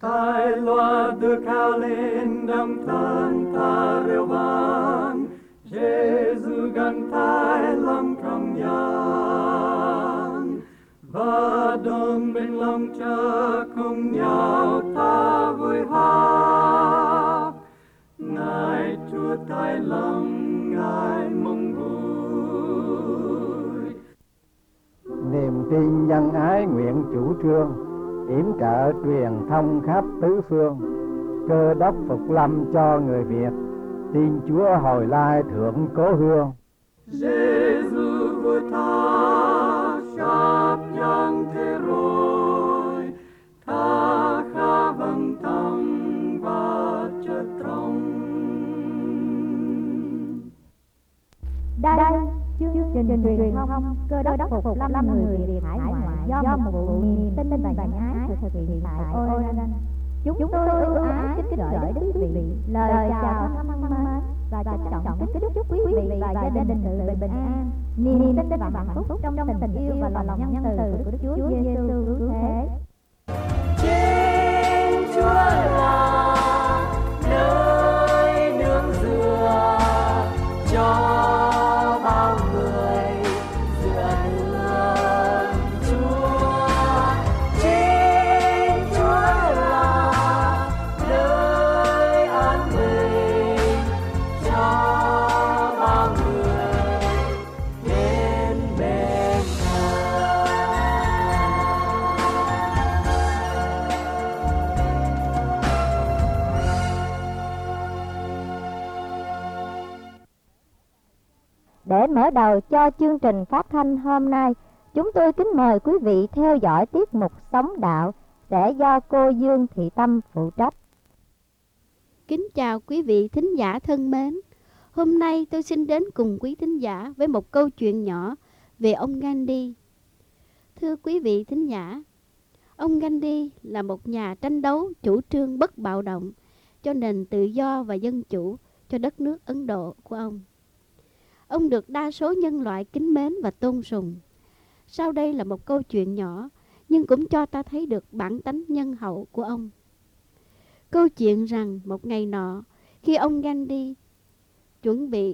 Tai loa đưa cao lên đồng thân ta reo vang, Giêsu gần tai lòng trong gian, và đồng bên lòng cha cùng nhau ta vui hát. Ngài Chúa tai lòng, Ngài mong vui. Niềm tin nhân ái nguyện chủ trương, yểm trợ truyền thông khắp tứ phương. Cơ đốc phục lâm cho người Việt, tin Chúa hồi lai thượng cố hương. Giêsu vua tha khắp nhân thế rồi, tha khắp vầng thăng và chất trong. Đây chương trình truyền thông Cơ đốc phục lâm người Việt hải ngoại do một vụ niềm tin và nhân ái thực hiện tại Oregon. Chúng tôi ưu ái kính gửi đến quý vị lời chào thân mến và trân trọng kính chúc quý vị và gia đình sự bình an, niềm tin và hạnh phúc trong tình yêu và lòng nhân từ của Chúa Giêsu cứu thế. Chính Chúa là nơi nương dựa cho bao người dựa nương Chúa. Chính Chúa là nơi an bình cho bao người đến bên Ngài. Để mở đầu cho chương trình phát thanh hôm nay, chúng tôi kính mời quý vị theo dõi tiết mục Sống Đạo sẽ do cô Dương Thị Tâm phụ trách. Kính chào quý vị thính giả thân mến. Hôm nay tôi xin đến cùng quý thính giả với một câu chuyện nhỏ về ông Gandhi. Thưa quý vị thính giả, ông Gandhi là một nhà tranh đấu chủ trương bất bạo động cho nền tự do và dân chủ cho đất nước Ấn Độ của ông. Ông được đa số nhân loại kính mến và tôn sùng. Sau đây là một câu chuyện nhỏ nhưng cũng cho ta thấy được bản tánh nhân hậu của ông. Câu chuyện rằng một ngày nọ, khi ông Gandhi chuẩn bị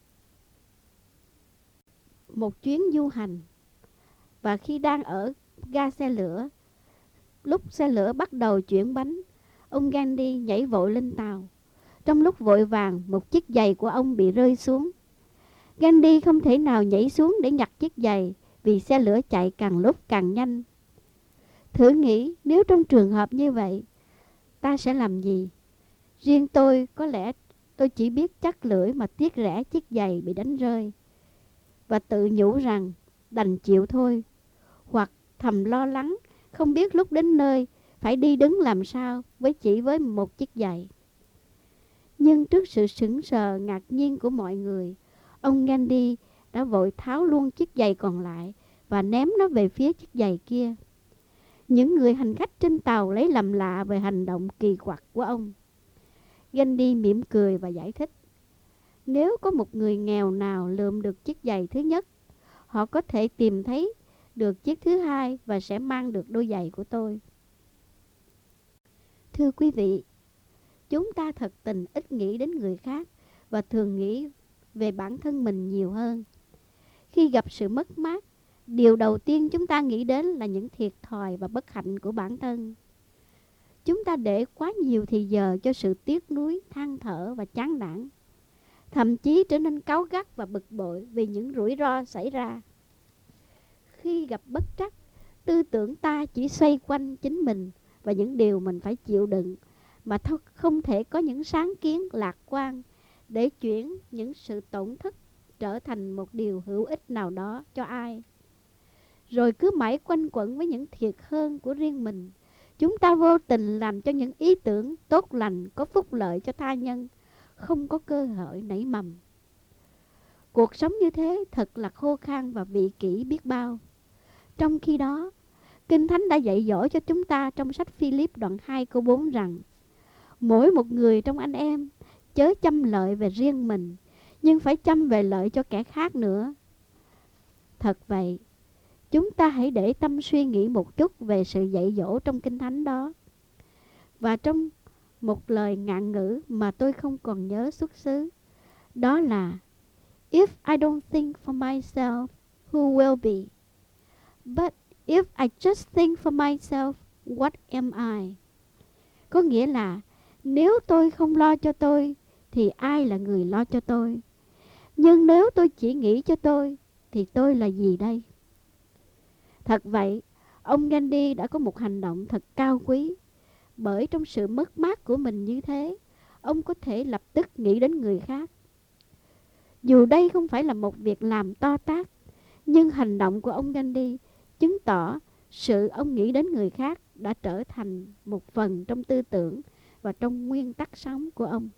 một chuyến du hành và khi đang ở ga xe lửa, lúc xe lửa bắt đầu chuyển bánh, ông Gandhi nhảy vội lên tàu. Trong lúc vội vàng, một chiếc giày của ông bị rơi xuống. Gandhi không thể nào nhảy xuống để nhặt chiếc giày vì xe lửa chạy càng lúc càng nhanh. Thử nghĩ nếu trong trường hợp như vậy, ta sẽ làm gì? Riêng tôi, có lẽ tôi chỉ biết chắc lưỡi mà tiếc rẻ chiếc giày bị đánh rơi và tự nhủ rằng đành chịu thôi, hoặc thầm lo lắng không biết lúc đến nơi phải đi đứng làm sao chỉ với một chiếc giày. Nhưng trước sự sững sờ ngạc nhiên của mọi người, ông Gandhi đã vội tháo luôn chiếc giày còn lại và ném nó về phía chiếc giày kia. Những người hành khách trên tàu lấy làm lạ về hành động kỳ quặc của ông. Gandhi mỉm cười và giải thích: nếu có một người nghèo nào lượm được chiếc giày thứ nhất, họ có thể tìm thấy được chiếc thứ hai và sẽ mang được đôi giày của tôi. Thưa quý vị, chúng ta thật tình ít nghĩ đến người khác và thường nghĩ về bản thân mình nhiều hơn. Khi gặp sự mất mát, điều đầu tiên chúng ta nghĩ đến là những thiệt thòi và bất hạnh của bản thân. Chúng ta để quá nhiều thì giờ cho sự tiếc nuối, than thở và chán nản. Thậm chí trở nên cáu gắt và bực bội vì những rủi ro xảy ra. Khi gặp bất trắc, tư tưởng ta chỉ xoay quanh chính mình và những điều mình phải chịu đựng, mà không thể có những sáng kiến lạc quan để chuyển những sự tổn thất trở thành một điều hữu ích nào đó cho ai. Rồi cứ mãi quanh quẩn với những thiệt hơn của riêng mình, chúng ta vô tình làm cho những ý tưởng tốt lành có phúc lợi cho tha nhân không có cơ hội nảy mầm. Cuộc sống như thế thật là khô khan và vị kỷ biết bao. Trong khi đó, Kinh Thánh đã dạy dỗ cho chúng ta trong sách Philip đoạn 2 câu 4 rằng: mỗi một người trong anh em chớ chăm lợi về riêng mình, nhưng phải chăm về lợi cho kẻ khác nữa. Thật vậy, chúng ta hãy để tâm suy nghĩ một chút về sự dạy dỗ trong Kinh Thánh đó. Và trong một lời ngạn ngữ mà tôi không còn nhớ xuất xứ, đó là If I don't think for myself, who will be? But if I just think for myself, what am I? Có nghĩa là nếu tôi không lo cho tôi thì ai là người lo cho tôi? Nhưng nếu tôi chỉ nghĩ cho tôi thì tôi là gì đây? Thật vậy, ông Gandhi đã có một hành động thật cao quý. Bởi trong sự mất mát của mình như thế, ông có thể lập tức nghĩ đến người khác. Dù đây không phải là một việc làm to tát, nhưng hành động của ông Gandhi chứng tỏ sự ông nghĩ đến người khác đã trở thành một phần trong tư tưởng và trong nguyên tắc sống của ông.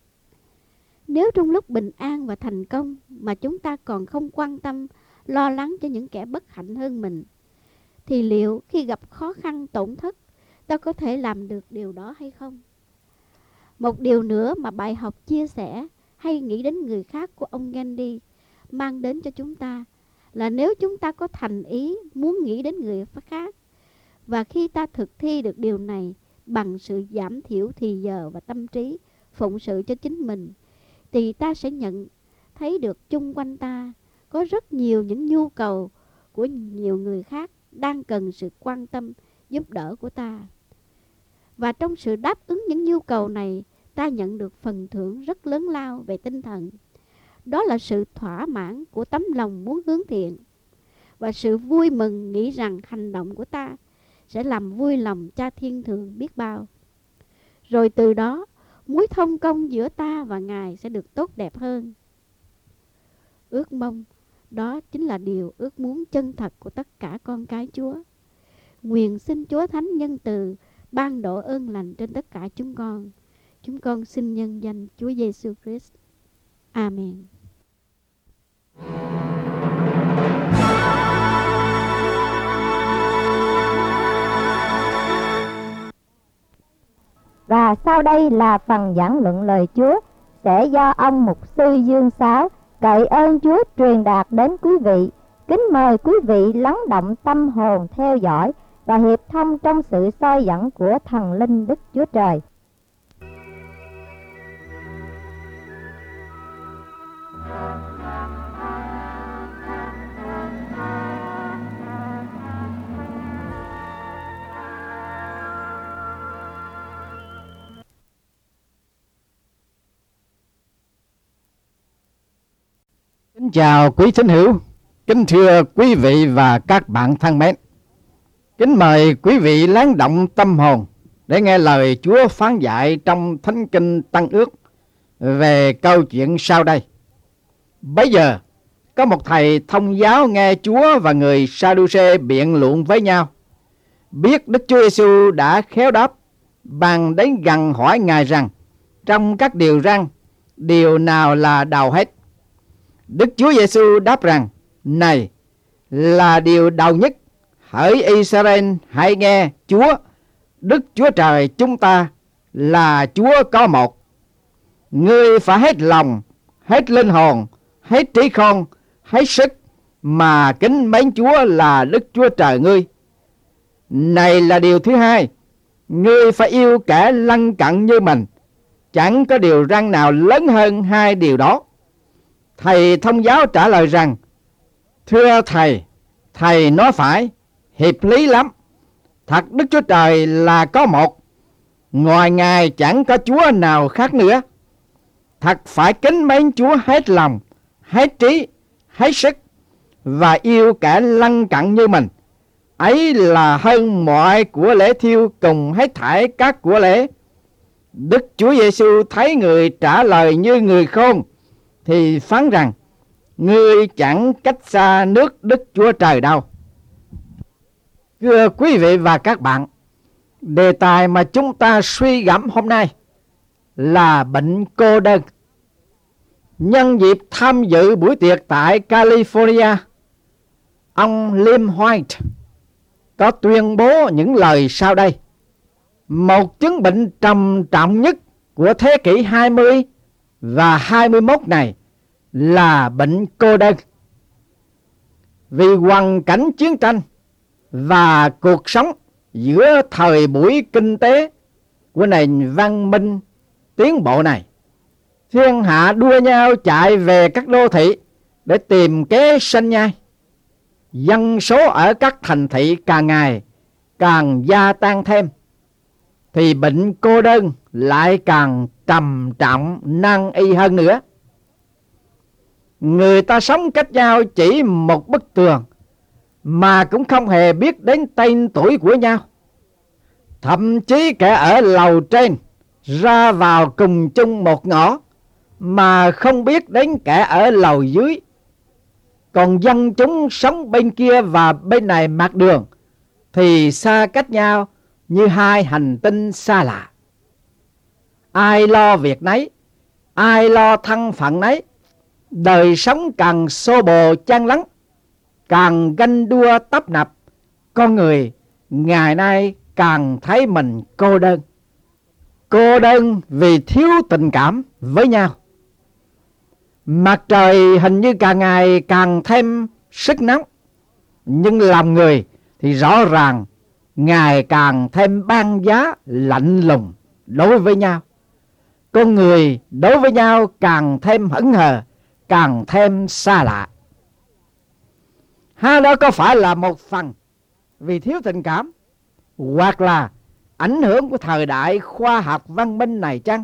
Nếu trong lúc bình an và thành công mà chúng ta còn không quan tâm, lo lắng cho những kẻ bất hạnh hơn mình, thì liệu khi gặp khó khăn tổn thất, ta có thể làm được điều đó hay không? Một điều nữa mà bài học chia sẻ hay nghĩ đến người khác của ông Gandhi mang đến cho chúng ta là nếu chúng ta có thành ý muốn nghĩ đến người khác, và khi ta thực thi được điều này bằng sự giảm thiểu thì giờ và tâm trí phụng sự cho chính mình, thì ta sẽ nhận thấy được chung quanh ta có rất nhiều những nhu cầu của nhiều người khác đang cần sự quan tâm, giúp đỡ của ta. Và trong sự đáp ứng những nhu cầu này, ta nhận được phần thưởng rất lớn lao về tinh thần. Đó là sự thỏa mãn của tấm lòng muốn hướng thiện, và sự vui mừng nghĩ rằng hành động của ta sẽ làm vui lòng Cha Thiên Thượng biết bao. Rồi từ đó, mối thông công giữa ta và Ngài sẽ được tốt đẹp hơn. Ước mong, đó chính là điều ước muốn chân thật của tất cả con cái Chúa. Nguyện xin Chúa Thánh nhân từ ban đổ ơn lành trên tất cả chúng con. Chúng con xin nhân danh Chúa Giêsu Christ. Amen. Và sau đây là phần giảng luận lời Chúa sẽ do ông mục sư Dương Sáo cậy ơn Chúa truyền đạt đến quý vị. Kính mời quý vị lắng động tâm hồn theo dõi và hiệp thông trong sự soi dẫn của thần linh Đức Chúa Trời. Kính chào quý thính hữu, kính thưa quý vị và các bạn thân mến. Kính mời quý vị lắng động tâm hồn để nghe lời Chúa phán dạy trong Thánh Kinh Tân Ước về câu chuyện sau đây. Bấy giờ, có một thầy thông giáo nghe Chúa và người Sa-đu-xê biện luận với nhau. Biết Đức Chúa Giêsu đã khéo đáp, bằng đến gần hỏi Ngài rằng, trong các điều răn, điều nào là đầu hết? Đức Chúa Giêsu đáp rằng, này là điều đầu nhất, hỡi Israel hãy nghe, Chúa, Đức Chúa Trời chúng ta là Chúa có một. Ngươi phải hết lòng, hết linh hồn, hết trí khôn, hết sức mà kính mến Chúa là Đức Chúa Trời ngươi. Này là điều thứ hai, ngươi phải yêu kẻ lân cận như mình. Chẳng có điều răn nào lớn hơn hai điều đó. Thầy thông giáo trả lời rằng, thưa thầy nói phải, hiệp lý lắm. Thật Đức Chúa Trời là có một, ngoài Ngài chẳng có Chúa nào khác nữa. Thật phải kính mến Chúa hết lòng, hết trí, hết sức, và yêu kẻ lân cận như mình. Ấy là hơn mọi của lễ thiêu cùng hết thảy các của lễ. Đức Chúa Giêsu thấy người trả lời như người khôn, thì phán rằng, ngươi chẳng cách xa nước Đức Chúa Trời đâu. Thưa quý vị và các bạn, đề tài mà chúng ta suy gẫm hôm nay là bệnh cô đơn. Nhân dịp tham dự buổi tiệc tại California, ông Lim White có tuyên bố những lời sau đây. Một chứng bệnh trầm trọng nhất của thế kỷ 20 và 21 này là bệnh cô đơn. Vì hoàn cảnh chiến tranh và cuộc sống giữa thời buổi kinh tế của nền văn minh tiến bộ này. Thiên hạ đua nhau chạy về các đô thị để tìm kế sinh nhai. Dân số ở các thành thị càng ngày càng gia tăng thêm, thì bệnh cô đơn lại càng trầm trọng nan y hơn nữa. Người ta sống cách nhau chỉ một bức tường mà cũng không hề biết đến tên tuổi của nhau. Thậm chí kẻ ở lầu trên ra vào cùng chung một ngõ mà không biết đến kẻ ở lầu dưới. Còn dân chúng sống bên kia và bên này mặt đường thì xa cách nhau như hai hành tinh xa lạ. Ai lo việc nấy, ai lo thân phận nấy. Đời sống càng xô bồ chan lắng, càng ganh đua tấp nập. Con người ngày nay càng thấy mình cô đơn. Cô đơn vì thiếu tình cảm với nhau. Mặt trời hình như càng ngày càng thêm sức nóng, nhưng lòng người thì rõ ràng ngày càng thêm băng giá lạnh lùng đối với nhau. Con người đối với nhau càng thêm hững hờ, càng thêm xa lạ. Đó có phải là một phần vì thiếu tình cảm, hoặc là ảnh hưởng của thời đại khoa học văn minh này chăng?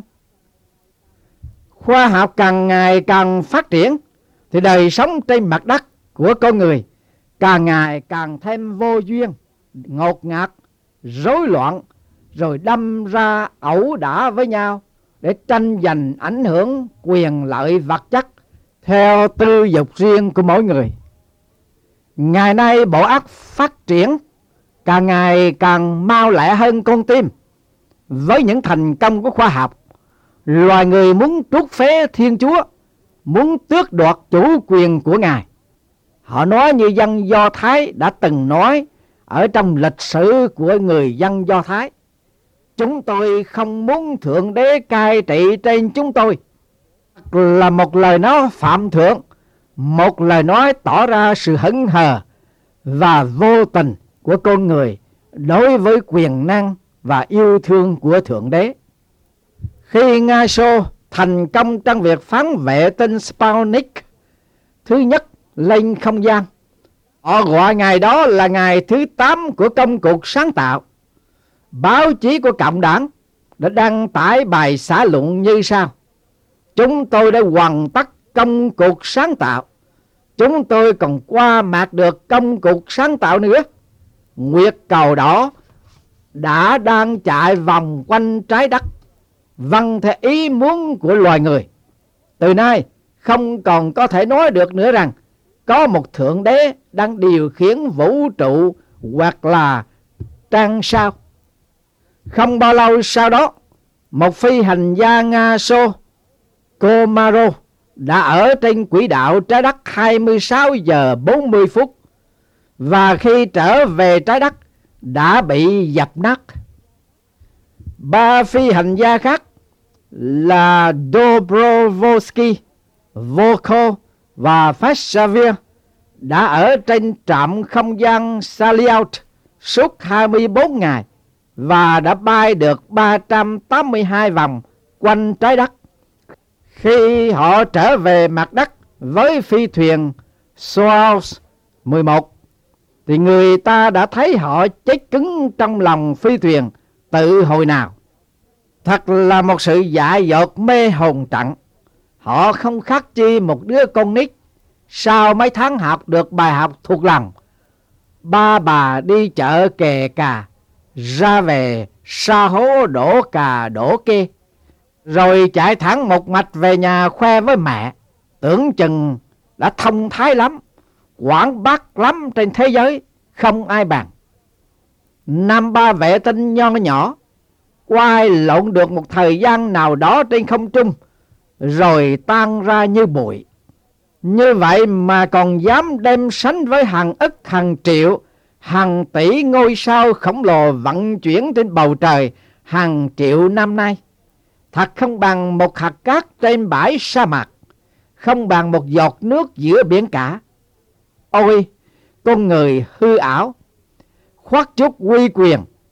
Khoa học càng ngày càng phát triển thì đời sống trên mặt đất của con người càng ngày càng thêm vô duyên, ngột ngạt, rối loạn, rồi đâm ra ẩu đả với nhau để tranh giành ảnh hưởng quyền lợi vật chất theo tư dục riêng của mỗi người. Ngày nay bộ óc phát triển càng ngày càng mau lẹ hơn con tim. Với những thành công của khoa học, loài người muốn trút phế Thiên Chúa, muốn tước đoạt chủ quyền của Ngài. Họ nói như dân Do Thái đã từng nói ở trong lịch sử của người dân Do Thái: chúng tôi không muốn Thượng Đế cai trị trên chúng tôi. Là một lời nói phạm thượng, một lời nói tỏ ra sự hững hờ và vô tình của con người đối với quyền năng và yêu thương của Thượng Đế. Khi Nga Xô thành công trong việc phóng vệ tinh Sputnik thứ nhất lên không gian, họ gọi ngày đó là ngày thứ 8 của công cuộc sáng tạo. Báo chí của Cộng đảng đã đăng tải bài xã luận như sau: chúng tôi đã hoàn tất công cuộc sáng tạo. Chúng tôi còn qua mạc được công cuộc sáng tạo nữa. Nguyệt cầu đỏ đã đang chạy vòng quanh trái đất, vâng theo ý muốn của loài người. Từ nay không còn có thể nói được nữa rằng có một Thượng Đế đang điều khiển vũ trụ hoặc là trăng sao. Không bao lâu sau đó, một phi hành gia Nga Xô Komarov đã ở trên quỹ đạo trái đất 26 giờ 40 phút và khi trở về trái đất đã bị dập nát. 3 phi hành gia khác là Dobrovolsky, Volkov và Fasavir đã ở trên trạm không gian Salyut suốt 24 ngày và đã bay được 382 vòng quanh trái đất. Khi họ trở về mặt đất với phi thuyền Soyuz 11 thì người ta đã thấy họ chết cứng trong lòng phi thuyền từ hồi nào. Thật là một sự dại dột mê hồn trận. Họ không khác chi một đứa con nít sau mấy tháng học được bài học thuộc lòng. Ba bà đi chợ kè cà, ra về sa hố đổ cà đổ kê, rồi chạy thẳng một mạch về nhà khoe với mẹ, tưởng chừng đã thông thái lắm, quảng bác lắm trên thế giới, không ai bằng. Năm 3 vệ tinh nho nhỏ quay lộn được một thời gian nào đó trên không trung, rồi tan ra như bụi. Như vậy mà còn dám đem sánh với hàng ức, hàng triệu, hàng tỷ ngôi sao khổng lồ vận chuyển trên bầu trời hàng triệu năm nay. Thật không bằng một hạt cát trên bãi sa mạc, không bằng một giọt nước giữa biển cả. Ôi, con người hư ảo, khoác chút uy quyền,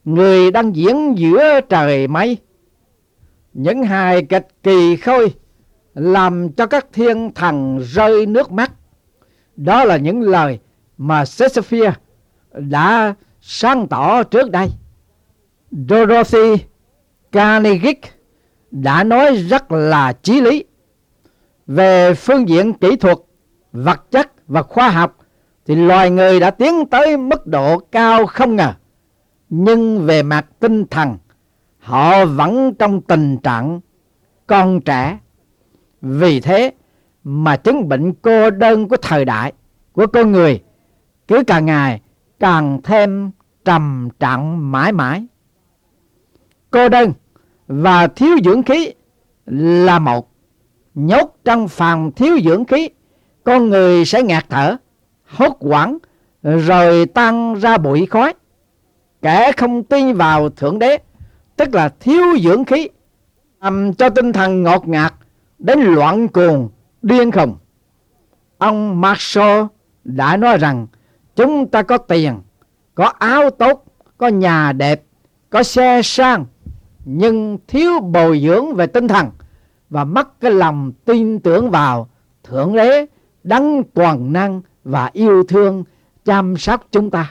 người đang diễn giữa trời mây. Những hài kịch kỳ khôi làm cho các thiên thần rơi nước mắt. Đó là những lời mà Shakespeare đã sáng tỏ trước đây. Dorothy Carnegie đã nói rất là chí lý. Về phương diện kỹ thuật, vật chất và khoa học thì loài người đã tiến tới mức độ cao không ngờ. Nhưng về mặt tinh thần, họ vẫn trong tình trạng còn trẻ. Vì thế mà chứng bệnh cô đơn của thời đại của con người cứ càng ngày càng thêm trầm trọng mãi mãi. Cô đơn và thiếu dưỡng khí là một. Nhốt trong phòng thiếu dưỡng khí, con người sẽ ngạt thở, hốt hoảng rồi tan ra bụi khói. Kẻ không tin vào Thượng Đế, tức là thiếu dưỡng khí, làm cho tinh thần ngột ngạt đến loạn cuồng điên khùng. Ông Marshall đã nói rằng chúng ta có tiền, có áo tốt, có nhà đẹp, có xe sang, nhưng thiếu bồi dưỡng về tinh thần và mất cái lòng tin tưởng vào Thượng Đế đấng toàn năng và yêu thương chăm sóc chúng ta.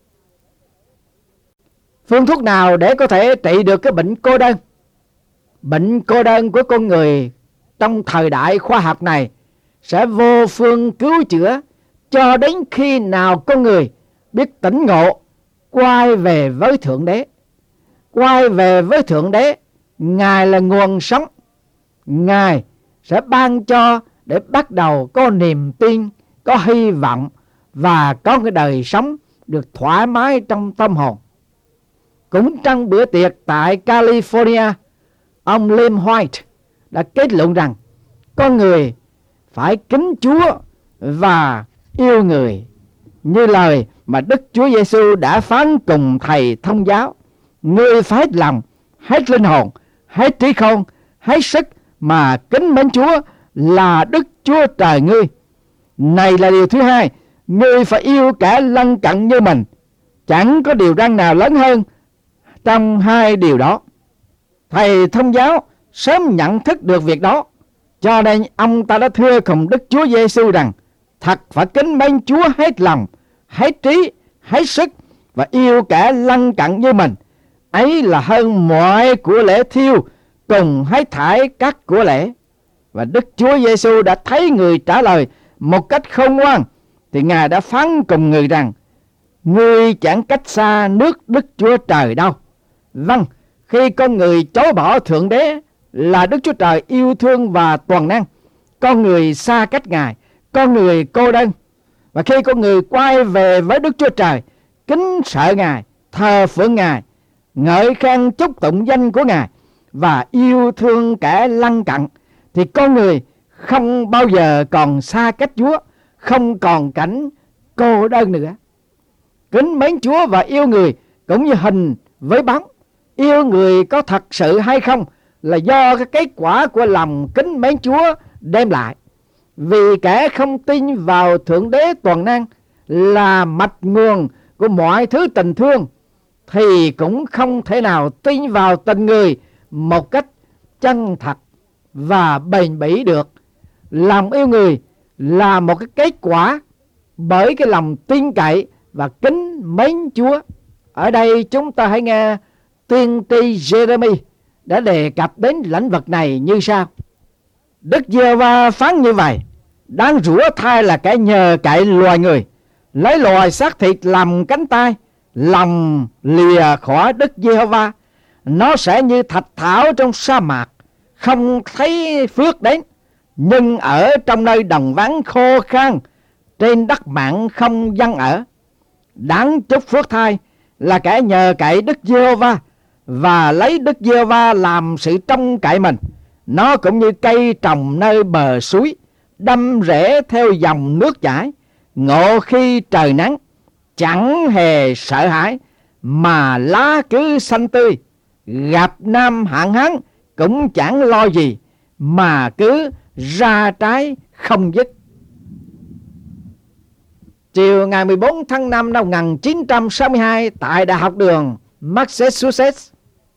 Phương thuốc nào để có thể trị được cái bệnh cô đơn? Bệnh cô đơn của con người trong thời đại khoa học này sẽ vô phương cứu chữa cho đến khi nào con người biết tỉnh ngộ, quay về với Thượng Đế. Quay về với Thượng Đế, Ngài là nguồn sống. Ngài sẽ ban cho để bắt đầu có niềm tin, có hy vọng và có cái đời sống được thoải mái trong tâm hồn. Cũng trong bữa tiệc tại California, ông Lim White đã kết luận rằng con người phải kính Chúa và yêu người, như lời mà Đức Chúa Giêsu đã phán cùng thầy thông giáo: ngươi phải hết lòng, hết linh hồn, hết trí khôn, hết sức mà kính mến Chúa là Đức Chúa Trời ngươi. Này là điều thứ hai, ngươi phải yêu kẻ lân cận như mình. Chẳng có điều răn nào lớn hơn trong hai điều đó. Thầy thông giáo sớm nhận thức được việc đó, cho nên ông ta đã thưa cùng Đức Chúa Giêsu rằng thật phải kính mến Chúa hết lòng, hết trí, hết sức và yêu kẻ lân cận như mình. Ấy là hơn mọi của lễ thiêu cùng hết thảy các của lễ. Và Đức Chúa Giêsu đã thấy người trả lời một cách khôn ngoan, thì Ngài đã phán cùng người rằng: ngươi chẳng cách xa nước Đức Chúa Trời đâu. Vâng, khi con người chối bỏ Thượng Đế là Đức Chúa Trời yêu thương và toàn năng, con người xa cách Ngài, con người cô đơn. Và khi con người quay về với Đức Chúa Trời, kính sợ Ngài, thờ phượng Ngài, ngợi khen chúc tụng danh của Ngài và yêu thương kẻ lân cận, thì con người không bao giờ còn xa cách Chúa, không còn cảnh cô đơn nữa. Kính mến Chúa và yêu người cũng như hình với bóng. Yêu người có thật sự hay không là do cái kết quả của lòng kính mến Chúa đem lại. Vì kẻ không tin vào Thượng Đế toàn năng là mạch nguồn của mọi thứ tình thương, thì cũng không thể nào tin vào tình người một cách chân thật và bền bỉ được. Lòng yêu người là một cái kết quả bởi cái lòng tin cậy và kính mến Chúa. Ở đây chúng ta hãy nghe tiên tri Jeremy đã đề cập đến lĩnh vực này như sau: Đức Giê-hô-va phán như vậy: đáng rủa thai là kẻ nhờ cậy loài người, lấy loài xác thịt làm cánh tay, lòng lìa khỏi Đức Giê-hô-va. Nó sẽ như thạch thảo trong sa mạc, không thấy phước đến, nhưng ở trong nơi đồng vắng khô khan, trên đất mặn không dân ở. Đáng chúc phước thai là kẻ nhờ cậy Đức Giê-hô-va và lấy Đức Giê-hô-va làm sự trông cậy mình. Nó cũng như cây trồng nơi bờ suối, đâm rễ theo dòng nước chảy, ngộ khi trời nắng, chẳng hề sợ hãi, mà lá cứ xanh tươi. Gặp năm hạn hán cũng chẳng lo gì, mà cứ ra trái không dứt. Chiều ngày 14 tháng 5 năm 1962, tại Đại học Đường, Massachusetts,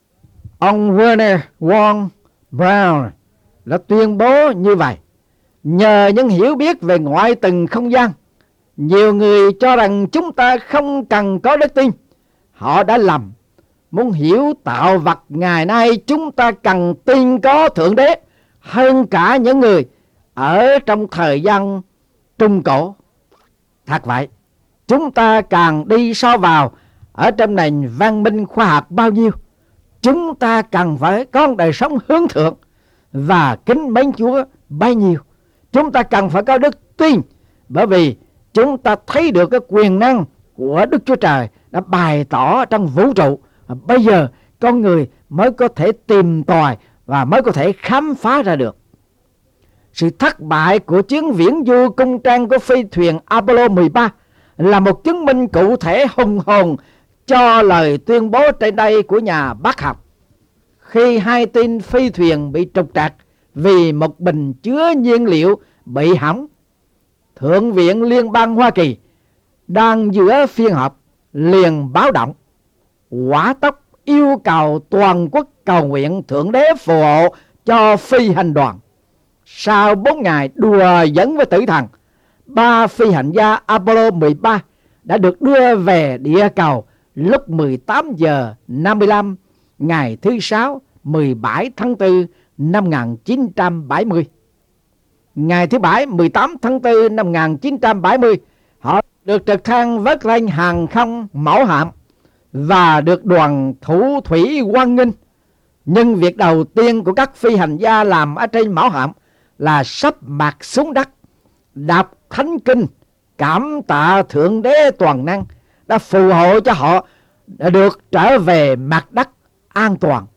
ông Werner von Braun đã tuyên bố như vậy: nhờ những hiểu biết về ngoại tầng không gian, nhiều người cho rằng chúng ta không cần có đức tin. Họ đã lầm. Muốn hiểu tạo vật ngày nay, chúng ta cần tin có Thượng Đế hơn cả những người ở trong thời gian Trung Cổ. Thật vậy, chúng ta càng đi sâu vào ở trong nền văn minh khoa học bao nhiêu, chúng ta cần phải có đời sống hướng thượng và kính mến Chúa bấy nhiêu. Chúng ta cần phải có đức tin, bởi vì chúng ta thấy được cái quyền năng của Đức Chúa Trời đã bày tỏ trong vũ trụ. Bây giờ con người mới có thể tìm tòi và mới có thể khám phá ra được. Sự thất bại của chuyến viễn du cung trăng của phi thuyền Apollo 13 là một chứng minh cụ thể hùng hồn cho lời tuyên bố trên đây của nhà bác học. Khi hai tin phi thuyền bị trục trặc vì một bình chứa nhiên liệu bị hỏng, Thượng viện Liên bang Hoa Kỳ đang giữa phiên họp liền báo động, hỏa tốc yêu cầu toàn quốc cầu nguyện Thượng Đế phù hộ cho phi hành đoàn. Sau 4 ngày đùa dẫn với tử thần, 3 phi hành gia Apollo 13 đã được đưa về địa cầu lúc 18 giờ 55 ngày thứ Sáu 17 tháng 4 năm 1970. Ngày thứ Bảy 18 tháng 4 năm 1970, họ được trực thăng vớt lên hàng không mẫu hạm và được đoàn thủ thủy hoan nghênh. Nhưng việc đầu tiên của các phi hành gia làm ở trên mẫu hạm là sắp mặt xuống đất, đọc thánh kinh, cảm tạ Thượng Đế toàn năng đã phù hộ cho họ đã được trở về mặt đất an toàn.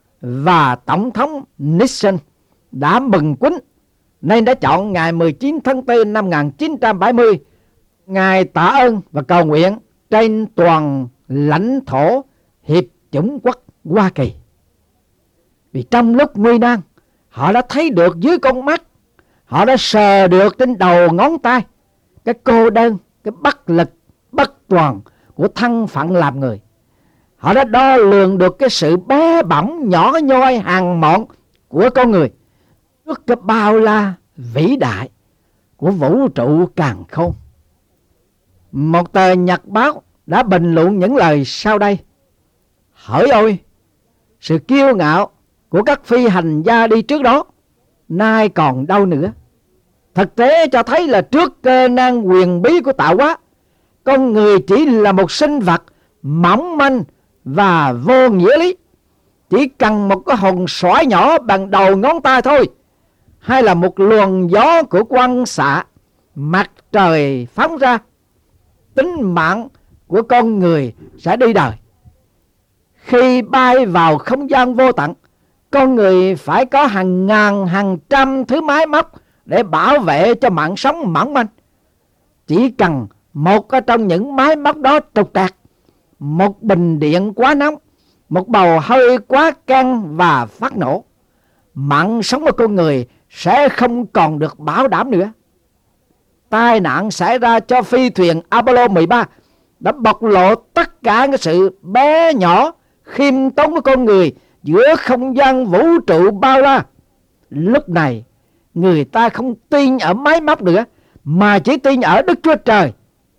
Và Tổng thống Nixon đã mừng quýnh nên đã chọn ngày 19 tháng 4 năm 1970 ngày tạ ơn và cầu nguyện trên toàn lãnh thổ Hiệp chủng quốc Hoa Kỳ. Vì trong lúc nguy nan, họ đã thấy được dưới con mắt, họ đã sờ được trên đầu ngón tay cái cô đơn, cái bất lực, bất toàn của thân phận làm người. Họ đã đo lường được cái sự bé bỏng nhỏ nhoi hàng mọn của con người trước cái bao la vĩ đại của vũ trụ càn khôn. Một tờ nhật báo đã bình luận những lời sau đây: hỡi ôi, sự kiêu ngạo của các phi hành gia đi trước đó nay còn đâu nữa. Thực tế cho thấy là trước cơ năng quyền bí của tạo hóa, con người chỉ là một sinh vật mỏng manh và vô nghĩa lý. Chỉ cần một cái hòn xoáy nhỏ bằng đầu ngón tay thôi, hay là một luồng gió của quang xạ mặt trời phóng ra, tính mạng của con người sẽ đi đời. Khi bay vào không gian vô tận, con người phải có hàng ngàn hàng trăm thứ máy móc để bảo vệ cho mạng sống mỏng manh. Chỉ cần một trong những máy móc đó trục trặc, một bình điện quá nóng, một bầu hơi quá căng và phát nổ, mạng sống của con người sẽ không còn được bảo đảm nữa. Tai nạn xảy ra cho phi thuyền Apollo 13 đã bộc lộ tất cả cái sự bé nhỏ, khiêm tốn của con người giữa không gian vũ trụ bao la. Lúc này, người ta không tin ở máy móc nữa, mà chỉ tin ở Đức Chúa Trời.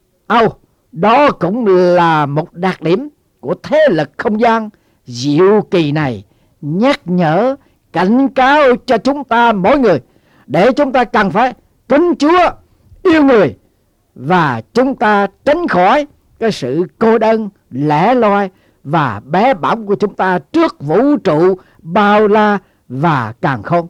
Đó cũng là một đặc điểm của thế lực không gian diệu kỳ này, nhắc nhở, cảnh cáo cho chúng ta mỗi người, để chúng ta cần phải kính Chúa, yêu người, và chúng ta tránh khỏi cái sự cô đơn, lẻ loi và bé bỏng của chúng ta trước vũ trụ bao la và càn khôn.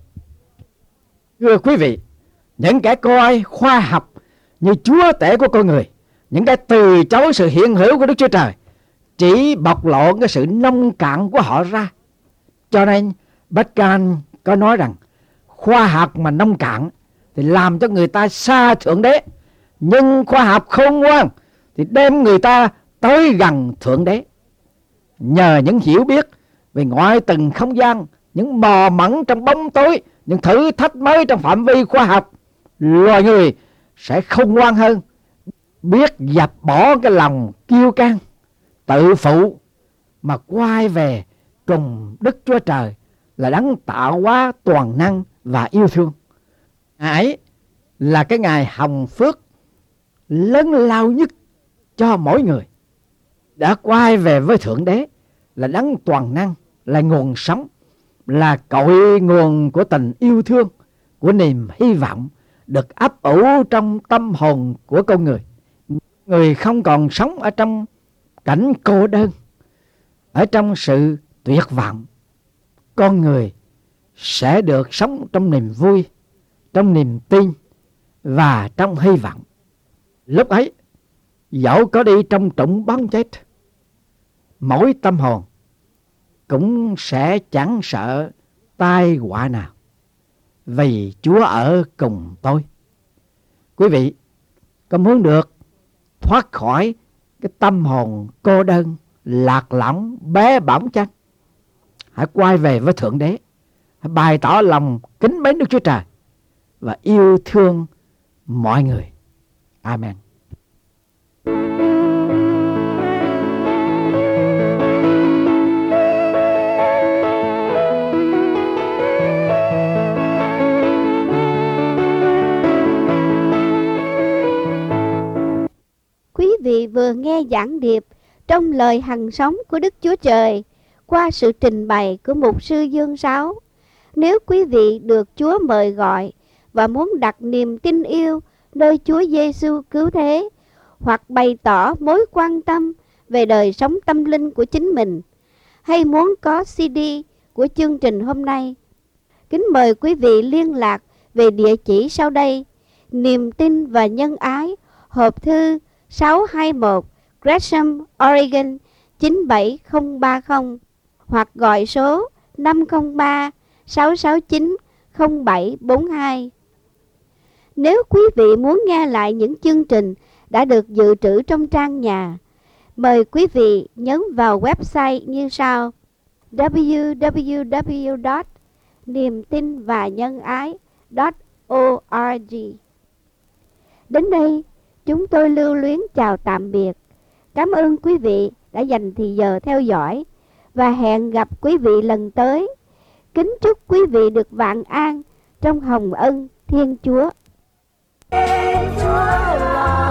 Thưa quý vị, những kẻ coi khoa học như chúa tể của con người, những cái từ chối sự hiện hữu của Đức Chúa Trời, chỉ bộc lộ cái sự nông cạn của họ ra. Cho nên Pascal có nói rằng khoa học mà nông cạn thì làm cho người ta xa Thượng Đế, nhưng khoa học khôn ngoan thì đem người ta tới gần Thượng Đế. Nhờ những hiểu biết về ngoại tầng không gian, những mò mẫm trong bóng tối, những thử thách mới trong phạm vi khoa học, loài người sẽ khôn ngoan hơn, biết dập bỏ cái lòng kiêu căng, tự phụ mà quay về cùng Đức Chúa Trời là đấng tạo hóa toàn năng và yêu thương. Ngày ấy là cái ngày hồng phước lớn lao nhất cho mỗi người. Đã quay về với Thượng Đế là đấng toàn năng, là nguồn sống, là cội nguồn của tình yêu thương, của niềm hy vọng được ấp ủ trong tâm hồn của con người. Người không còn sống ở trong cảnh cô đơn, ở trong sự tuyệt vọng. Con người sẽ được sống trong niềm vui, trong niềm tin và trong hy vọng. Lúc ấy, dẫu có đi trong trũng bóng chết, mỗi tâm hồn cũng sẽ chẳng sợ tai họa nào, vì Chúa ở cùng tôi. Quý vị có muốn được thoát khỏi cái tâm hồn cô đơn, lạc lõng, bé bỏng chăng? Hãy quay về với Thượng Đế, hãy bày tỏ lòng kính mến Đức Chúa Trời và yêu thương mọi người. Amen. Quý vị vừa nghe giảng điệp trong lời hằng sống của Đức Chúa Trời qua sự trình bày của mục sư Dương Sáu. Nếu quý vị được Chúa mời gọi và muốn đặt niềm tin yêu nơi Chúa Giêsu cứu thế, hoặc bày tỏ mối quan tâm về đời sống tâm linh của chính mình, hay muốn có CD của chương trình hôm nay, kính mời quý vị liên lạc về địa chỉ sau đây: Niềm tin và nhân ái, hộp thư 621 Gresham, Oregon 97030, hoặc gọi số 503 669 0742. Nếu quý vị muốn nghe lại những chương trình đã được dự trữ trong trang nhà, mời quý vị nhấn vào website như sau: www.niềmtinvanhânái.org. Đến đây, chúng tôi lưu luyến chào tạm biệt. Cảm ơn quý vị đã dành thời giờ theo dõi và hẹn gặp quý vị lần tới. Kính chúc quý vị được vạn an trong hồng ân Thiên Chúa. Chúa là